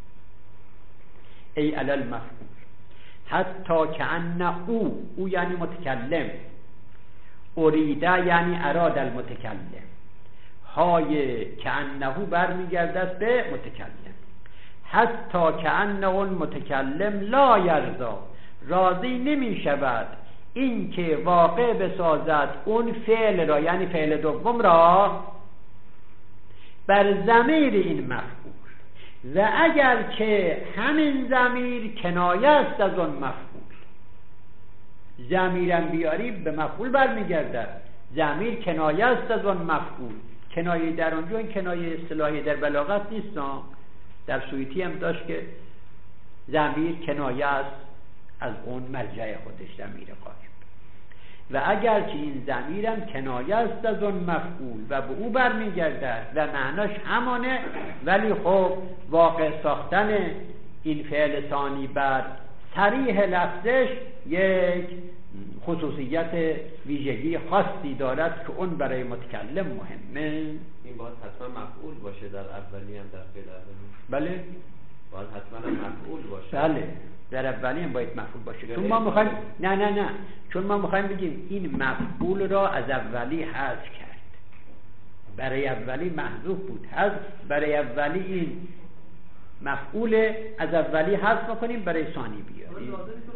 ای علی المفعول حتی که ان او یعنی متکلم، اریده یعنی اراد المتکلم، های که انه برمیگردد به متکلم. حتی که انه اون متکلم لا یرضا، راضی نمی شود این که واقع بسازد اون فعل را، یعنی فعل دوم را، بر ضمیر این مفعول، و اگر که همین ضمیر کنایه است از اون مفعول. ضمیرم بیاری به مفعول برمیگردد، ضمیر کنایه است از اون مفعول. کنایه در اونجا این کنایه اصطلاحی در بلاغت نیست، در سویتی هم داشت که ضمیر کنایه است از اون مرجع خودش، ضمیر غایب. و اگر که این ضمیرم کنایه است از اون مفعول و به او برمیگردد و معناش همانه، ولی خب واقع ساختن این فعل ثانی بر صریح لفظش یک خصوصیت ویژگی خاصی دارد که اون برای متکلم مهمه. این باید حتما مفعول باشه در اولی هم در فعل اولی. بله، باید حتما مفعول باشه. بله، در اولی هم باید مفعول باشه. چون ما میخوایم نه چون ما میخوایم بگیم این مفعول را از اولی حذف کرد، برای اولی محذوف بود، برای اولی این مفعول از اولی حذف کنیم، برای ثانی بیاریم.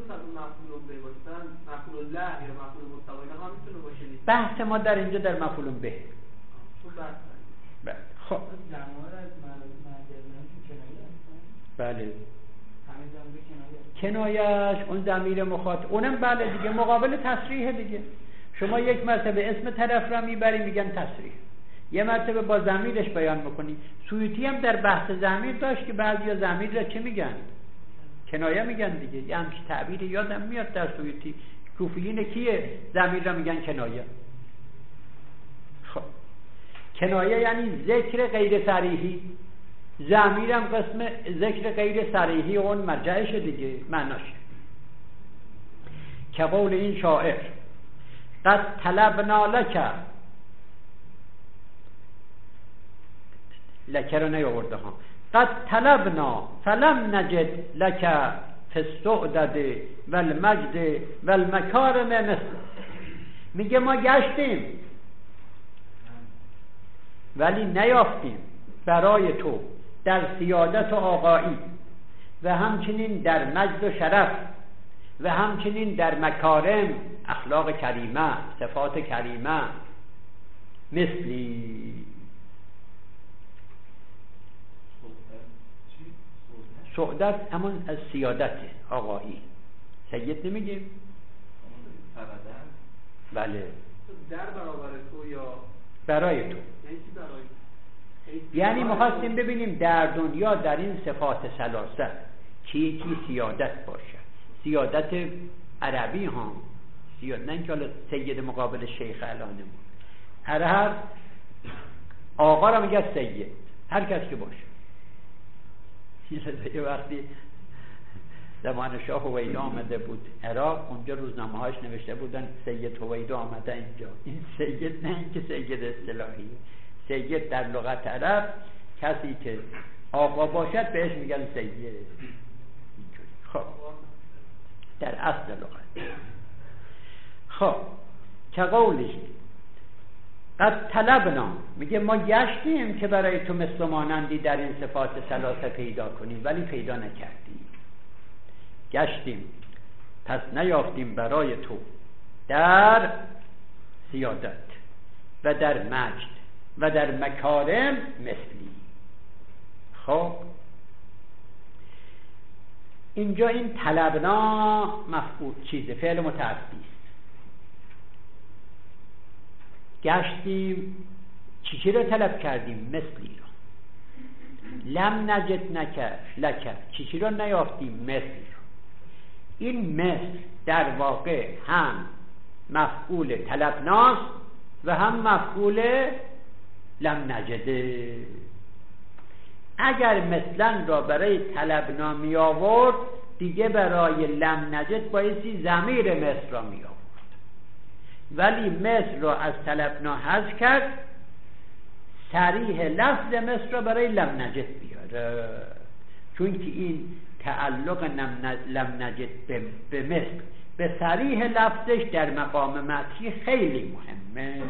مفعول له یا مفعول مستقل هم میتونه باشه. بحث ما در اینجا در مفعول به. خب بله، کنایه‌اش اون ضمیر مخاطب، اونم بله دیگه مقابل تصریح دیگه. شما یک مرتبه اسم طرف را میبری میگن تصریح، یه مرتبه با ضمیرش بیان میکنی. سویتی هم در بحث ضمیر داشت که بعضیا ضمیر را چه میگن؟ کنایه میگن دیگه. یه همچین تعبیری یادم میاد در سویتی. کوفیین کیه ضمیر را میگن کنایه. خب کنایه یعنی ذکر غیر صریحی، ضمیرم قسم ذکر غیر صریحی اون مرجعش دیگه معناش. که قول این شاعر قد طلبنا لکه رو نیاورده ها، قد طلبنا فلم نجد لکه فی السعدد والمجد والمکارم مثل. میگه ما گشتیم ولی نیافتیم برای تو در سیادت و آقایی و همچنین در مجد و شرف و همچنین در مکارم اخلاق کریمه صفات کریمه مثلی. سعدت همون از سیادت آقایی، سید نمیگیم؟ بله. در برابر تو یا برای تو، یعنی می‌خواستیم ببینیم در دنیا در این صفات ثلاثه کی سیادت باشه. سیادت عربی ها، سیادت نه اینکه سید مقابل شیخ الانمون، هر آقا را میگه سید، هر کس که باشه. یه وقتی زمان شاه هویدا آمده بود عراق، اونجا روزنامه هاش نوشته بودن سید هویدا آمده اینجا. این سید نه اینکه سید اصطلاحی، سید در لغت عرب کسی که آقا باشد بهش میگن سید. خب در اصل لغت. خب که قولش قد طلبنا، میگه ما گشتیم که برای تو مثل مانندی در این صفات ثلاثه پیدا کنیم ولی پیدا نکردیم. گشتیم پس نیافتیم برای تو در سیادت و در مجد و در مکارم مثلی. خب اینجا این طلبنا مفعول چیزه، فعل متعدی است. گشتیم چی رو طلب کردیم؟ مثلی رو. لم نجد لکه چی رو نیافتیم؟ مثلی رو. این مثل در واقع هم مفعول طلبناست و هم مفعول لم نجده. اگر مثلا را برای طلبنا می آورد دیگه برای لم نجد بایستی ضمیر مثل را می آورد، ولی مثل را از طلبنا حذف کرد، صریح لفظ مثل را برای لم نجد بیاره، چون که این تعلق لم نجد به مثل به صریح لفظش در مقام مدحی خیلی مهمه.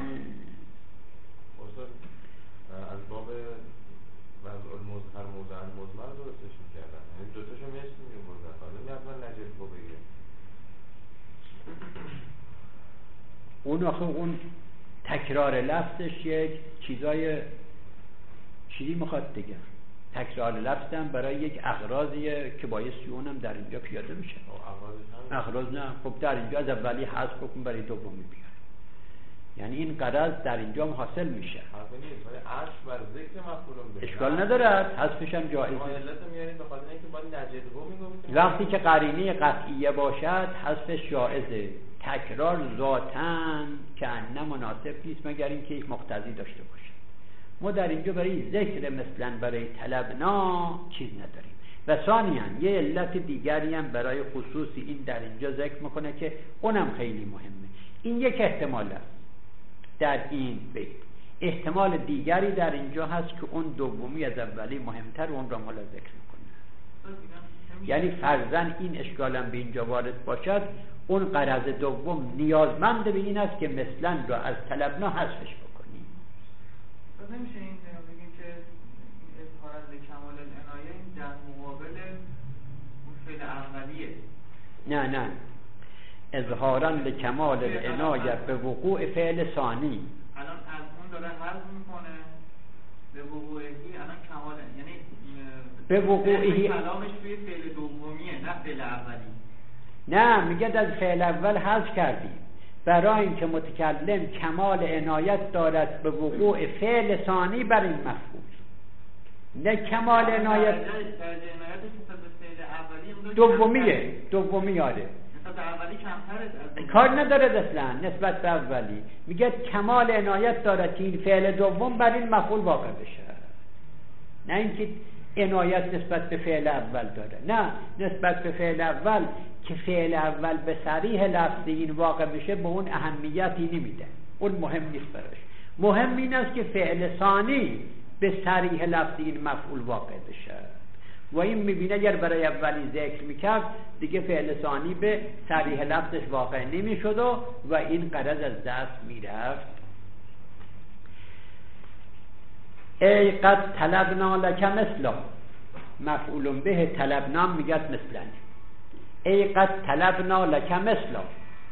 از باب وضع المظهر موضعا مضمر درستش میکردن، یعنی دوتاشو مثل میبردن، حالا نمیتونن نجد رو بگه. اون آخه اون تکرار لفظش یک چیزی میخواد دیگه. تکرار لفظ هم برای یک اغراضیه که بایستی اونم در اینجا پیاده میشه. اغراض نه، خب در اینجا از اولی حذف بکن برای دومی بیار، یعنی این غرض در اینجا حاصل میشه. اشکال نداره، حذفش هم جایزه. وقتی که قرینه قطعیه باشد حذفش جایزه. تکرار ذاتاً که انه مناسب نیست مگر اینکه یک مقتضی داشته باشه. ما در اینجا برای ذکر مثلا برای طلبنا چیز نداریم. و ثانیاً یه علت دیگری هم برای خصوصی این در اینجا ذکر میکنه که اونم خیلی مهمه. این یک احتمال است در این بیت. احتمال دیگری در اینجا هست که اون دومی از اولی مهمتر، اون را مالا ذکر میکنه. یعنی فرضاً این اشکالم به اینجا وارد باشد، اون غرض دوم نیازمند به این است که مثلا را از طلبنا حذفش بکنیم. پس نمیشه این بگیم که اظهار از کمال العنایه این در مقابل اون فعل اولیه؟ نه اظهارا لکمال العنایه به وقوع فعل ثانی. الان از اون داره حذف میکنه به وقوعی، الان کمال یعنی به وقوعی کلامش توی فعل دومیه نه فعل اولی. نه میگه از فعل اول حذف کردیم برای اینکه متکلم کمال عنایت دارد به وقوع فعل ثانی بر این مفعول، نه کمال عنایت دومی آره. اولی کمتره، کار نداره اصلا نسبت به اولی. میگه کمال عنایت داره که این فعل دوم بر این مفعول واقع بشه، نه اینکه عنایت نسبت به فعل اول داره، نه نسبت به فعل اول که فعل اول به صریح لفظی این واقع بشه به اون اهمیتی نمیده، اون مهم نیست براش. مهم این است که فعل ثانی به صریح لفظی این مفعول واقع بشه و این میبینه اگر برای اولی ذکر میکرد دیگه فعل ثانی به صریح لفظش واقع نمیشد و این غرض از دست میرفت. ای قد طلبنا لک مثلا، مفعول به طلبنا میگه مثلا. ای قد طلبنا لک مثلا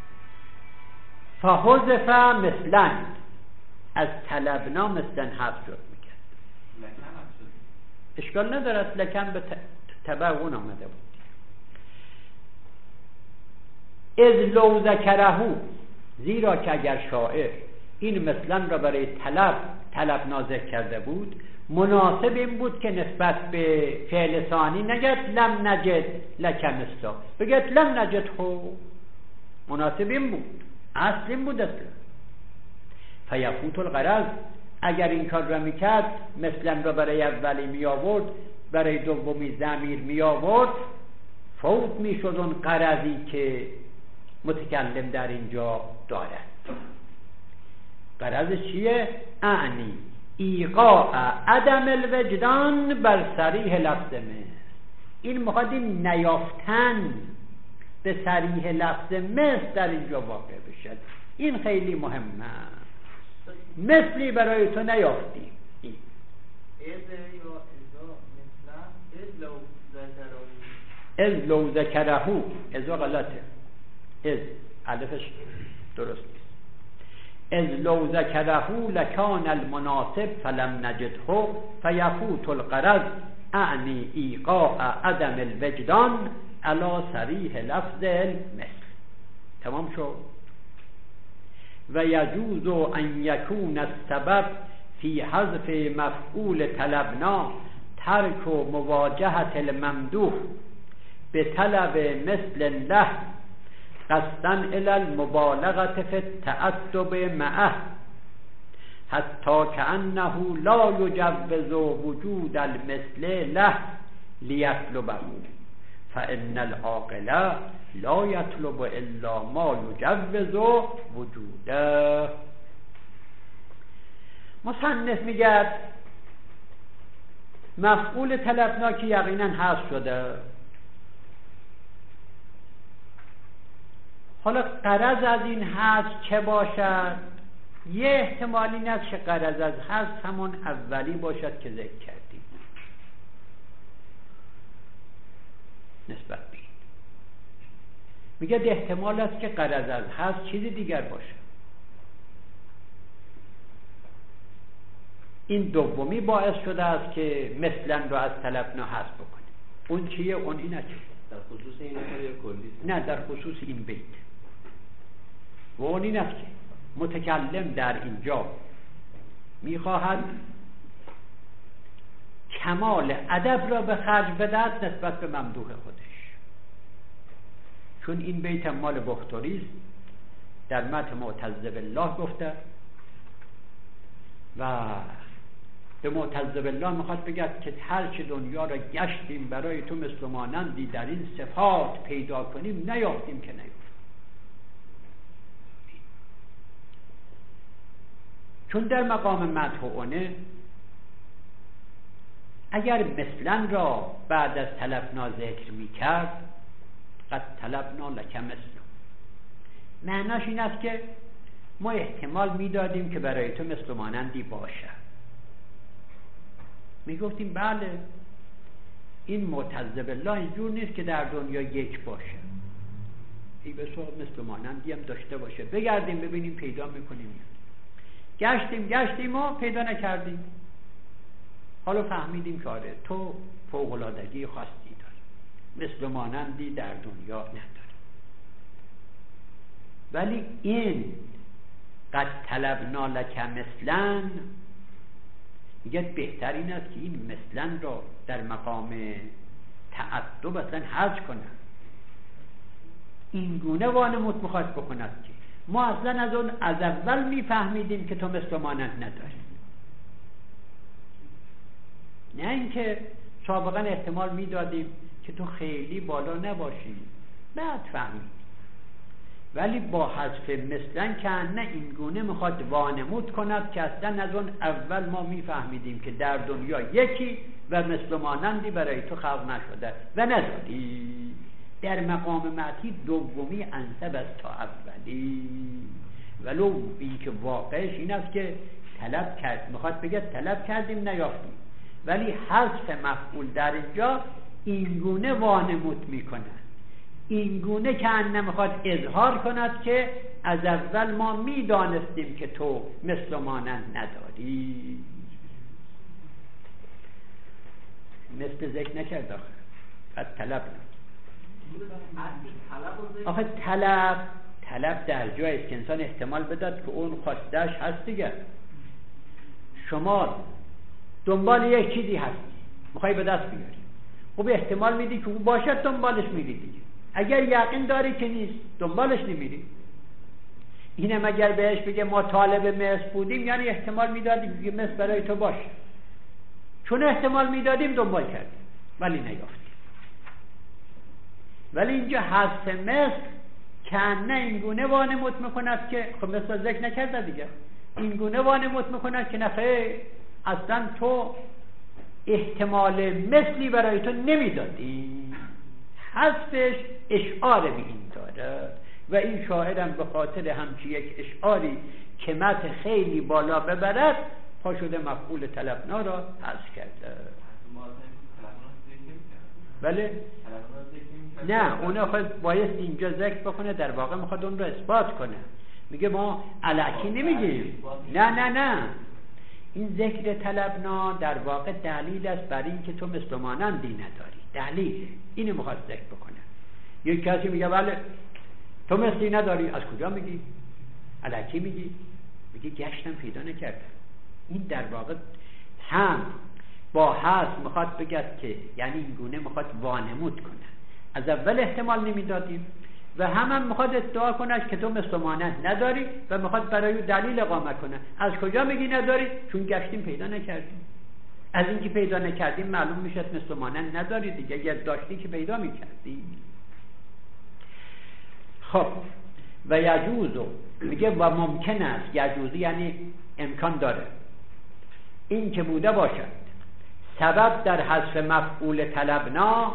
فحذف مثلا، از طلبنا مثلا حذف شد میگه. اشکال نداره، لکن به تبع اون آمده بود. اذ لو ذکرهو، زیرا که اگر شاعر این مثلا را برای طلبنا ذکر کرده بود، مناسب این بود که نسبت به فعل ثانی نگد لم نجد لک مثلا، بگد لم نجد هو. مناسب این بود، اصل این بود اصلا. فیفوت الغرض، اگر این کار را میکرد مثلا را برای اولی می آورد، برای دومی ضمیر می آورد، فوت میشد اون غرضی که متکلم در اینجا دارد. غرض چیه؟ اعنی ایقاع عدم الوجدان بر صریح لفظ مثل. این مخواد این نیافتن به صریح لفظ مثل در اینجا واقع بشد. این خیلی مهمه. مثلی برای تو نیافتی. از لو ذکرهو، ازا غلطه، از الفش درست نیست. از لو ذکرهو لکان المناسب فلم نجده فیفوت الغرض اعنی ایقاع عدم الوجدان علی صریح لفظ المثل. تمام شد. و یجوز ان یکون السبب فی حذف مفعول طلبنا ترک مواجهة الممدوح به طلب مثل له قصدا الی المبالغة فی التأدب معه حتی کأنه لا یجوز وجود المثل له لیطلبه فإن العاقل لا یطلب الا ما یجوز وجوده. مصنف میگه مفعول طلبنا که یقینا حذف شده، حالا غرض از این حذف چه باشد؟ یه احتمال این است که غرض از حذف همون اولی باشد که ذکر کردیم نسبت به این. میگه احتمال است که غرض از حذف چیزی دیگر باشه. این دومی باعث شده است که مثلا رو از طلبنا حذف بکنیم. اون چیه؟ اون اینه چیه؟ در خصوص این یا کلی؟ نه، در خصوص این بیت. و اون این است که متکلم در اینجا میخواهد کمال ادب را به خرج بدهد نسبت به ممدوح خودش. چون این بیت مال بختوری است، در متن معتز بالله گفته و به معتز بالله میخواد بگه که هرچه دنیا را گشتیم برای تو مثل مانندی در این صفات پیدا کنیم نیافتیم که نیافتیم. چون در مقام مدح و عنه اگر مثلا را بعد از طلبنا ذکر میکرد قد طلبنا لک مثلا، معناش این است که ما احتمال میدادیم که برای تو مثل مانندی باشه. میگفتیم بله این معتز بالله اینجور نیست که در دنیا یک باشه، این به صورت مثل مانندی هم داشته باشه. بگردیم ببینیم پیدا میکنیم. گشتیم و پیدا نکردیم. حالا فهمیدیم که آره تو فوق‌العادگی خاصی داری، مثل مانندی در دنیا نداری. ولی این قد طلبنا لک مثلا میگه بهتر این است که این مثلا را در مقام تعدب اصلا حذف کنن. این گونه وانمود میخواد بکند که ما اصلا از اول میفهمیدیم که تو مثل مانند نداری. نه اینکه سابقا احتمال میدادیم که تو خیلی بالا نباشی بعد فهمید، ولی با حذف مثلا که نه این گونه میخواد وانمود کند که اصلا از اون اول ما میفهمیدیم که در دنیا یکی و مثل مانندی برای تو خلق نشده و نداری. در مقام معتی دومی انسب است تا اولی، ولو این که واقعش این است که طلب کرد، میخواد بگه طلب کردیم نیافتیم، ولی حذف مفعول در اینجا اینگونه وانمود میکنه، اینگونه که انه میخواد اظهار کند که از اول ما میدانستیم که تو مثل مانند نداری. مثل ذکر نکرد آخه قد طلب آخه طلب در جای است که انسان احتمال بداد که اون خواستش هست دیگه. شما دنبال یک چیزی هستی میخوای به دست بیاری، خب احتمال میدی که اون باشد دنبالش میری دیگه. اگر یقین داری که نیست دنبالش نمیری. اینم اگر بهش بگه ما طالب مصر بودیم یعنی احتمال میدادیم که مصر برای تو باشه، چون احتمال میدادیم دنبال کردیم ولی نیافتیم. ولی اینجا حذف مصر کنه اینگونه وانمود میکند که خب مثل ذکر نکرده دیگه، اینگونه وانمود میکند که نخیر اصلا تو احتمال مثلی برای تو نمیدادی. حذفش اشعار به این دارد و این شاعرم به خاطر همچی یک اشعاری که متن خیلی بالا ببرد پا شده مفعول طلبنا را حذف کرده. بله؟ نه اونا خود بایست اینجا ذکر بکنه، در واقع میخواد اون رو اثبات کنه. میگه ما الکی نمیگیم، نه این ذکر طلبنا در واقع دلیل است بر این که تو مثل مانندی نداری، دلیله، اینو میخواد ذکر بکنه. یک کسی میگه بله تو مثلی نداری، از کجا میگی؟ الکی میگی؟ میگه گشتم پیدا نکردم. این در واقع هم با حذف میخواد بگه که یعنی این گونه میخواد وانمود کنه از اول احتمال نمیدادیم، و هم میخواد ادعا کنه که تو مثل مانند نداری و میخواد برای دلیل اقامه کنه. از کجا میگی نداری؟ چون گشتیم پیدا نکردیم. از اینکه پیدا نکردیم معلوم میشه مثل مانند نداری دیگه، اگر داشتی که پیدا میکردی. خب و یجوزو میگه و ممکن است، یجوزی یعنی امکان داره این که بوده باشد سبب در حذف مفعول طلبنا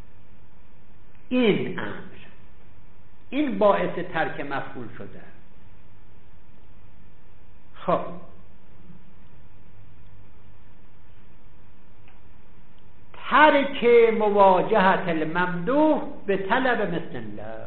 این امر، این باعث ترک مفعول شده. خب ترک مواجهت الممدوح به طلب مثل الله،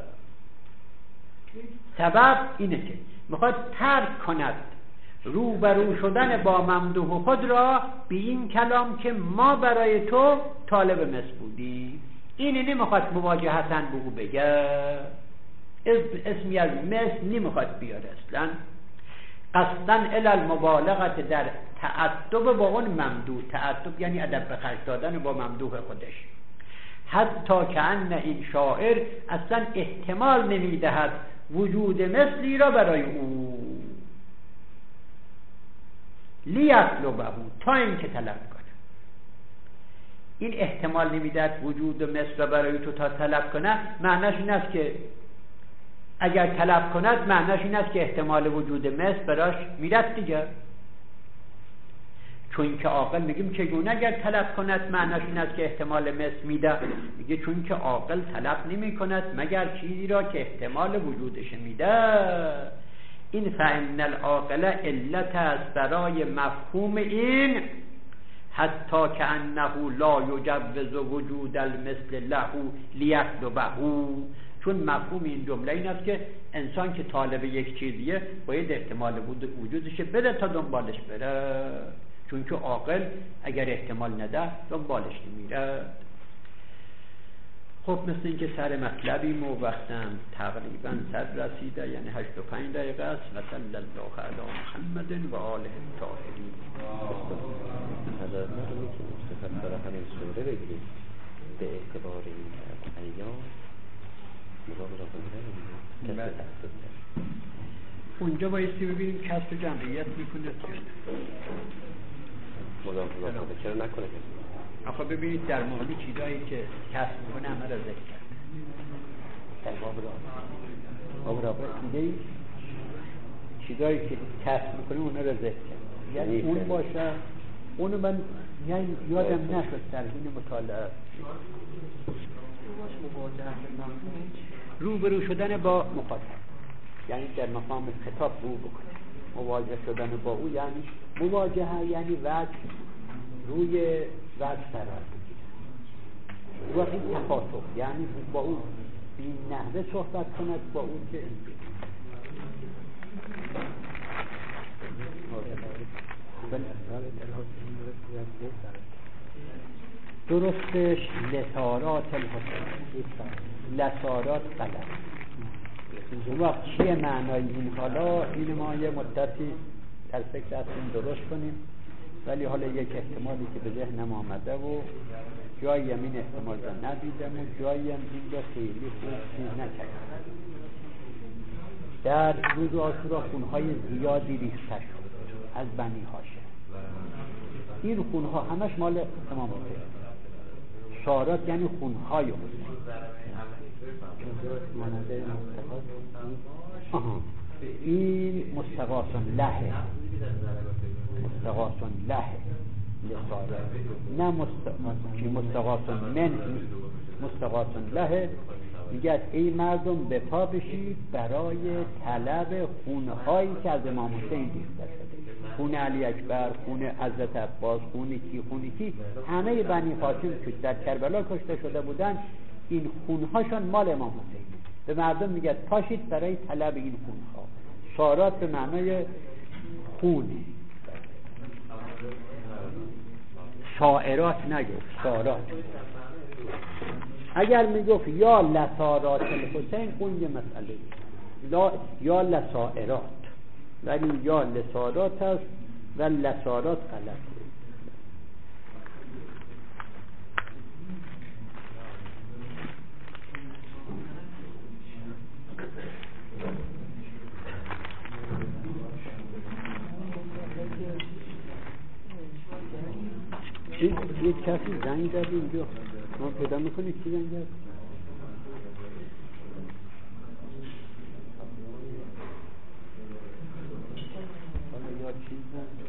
سبب اینه که میخواد ترک کند روبرو شدن با ممدوح خود را به این کلام که ما برای تو طالب مثل بودیم. این نمیخواد مواجهتاً به او بگه، اسمی از مثل نمیخواد بیاره اصلا، قصداً الی المبالغت در تعدب با اون ممدوح. تعدب یعنی ادب به خرج دادن با ممدوح خودش، حتی که ان این شاعر اصلا احتمال نمیدهد وجود مثلی را برای او، لیطلبه، تا اینکه طلب کنه. این احتمال نمیدهد وجود مثل را برای تو تا طلب کنه، معنیش این است که اگر طلب کند معنیش این است که احتمال وجود مثل براش میرد دیگه. چون که عاقل میگیم چگونه اگر طلب کند معنیش این است که احتمال مثل میده، میگه چون که عاقل طلب نمی کند مگر چیزی را که احتمال وجودش میده. این فإن العاقل علت است برای مفهوم این، حتی که انه لا یجوز وجود المثل له لیطلبه، چون مفهوم این جمله این است که انسان که طالب یک چیزیه باید احتمال وجودش بده تا دنبالش بره، چون که عاقل اگر احتمال نده دنبالش نمیره. خب مثل این که سر مطلبیم و وقتم تقریبا سر رسیده، یعنی 85 دقیقه است. و صلی الله علی محمد و آله الطاهرین. حضرت ما رو میتونیم صفت برای همین سوره بگیریم به اعتبار این ایام اونجا بایستی ببینیم کسب جمعیت میکنه چرا نکنه؟ آخه ببینید در مورد چیزایی که کسب میکنه همه را ذکر کرد. در باب رابع چیزایی که کسب میکنه اونا را ذکر کرد. یعنی اون باشه، اونو من یادم نشد در این مطالعه روبرو شدن با مخاطب، یعنی در مقام خطاب رو بکنه. مواجه شدن با او یعنی مواجهه، یعنی وجه روی وجه قرار بگیره. وقتی تخاطب یعنی با او این نحوه صحبت کند با او که درستش لسارات الحسین، لسارات غلط. اون وقت چیه معنای این؟ حالا این ما یه مدتی در فکر هستیم درست کنیم، ولی حالا یک احتمالی که به ذهنم آمده و جایی هم این احتمال رو ندیدم و جایی هم این رو خیلی خوب چیز نکردم. در روز عاشورا خونهای زیادی ریخته شد از بنی هاشم. این خونها همش مال امام حسین. سارات یعنی خونهای حسین. این مستغاثن لحه، مستغاثن لحه لسارات، نه مستغاثن من، مستغاثن لحه. میگه ای مردم به پا بشید برای طلب خونهایی که از امام حسین ریخته شده. خون علی اکبر، خون حضرت عباس، خون کی، همه بنی هاشم که در کربلا کشته شده بودن، این خونهاشون مال امام حسین. به مردم میگه پاشید برای طلب این خونها. سارات به معنای خون، سائرات نگفت، سارات. اگر میگفت یا لسارات الحسین اون یه مسئله، یا لسائرات، ولی یا لسارات هست و لسارات غلط. یک کسی زنگ زد اینجا، ما پیدا میکنی کی زنگ زد؟ حالا یا چیز زد؟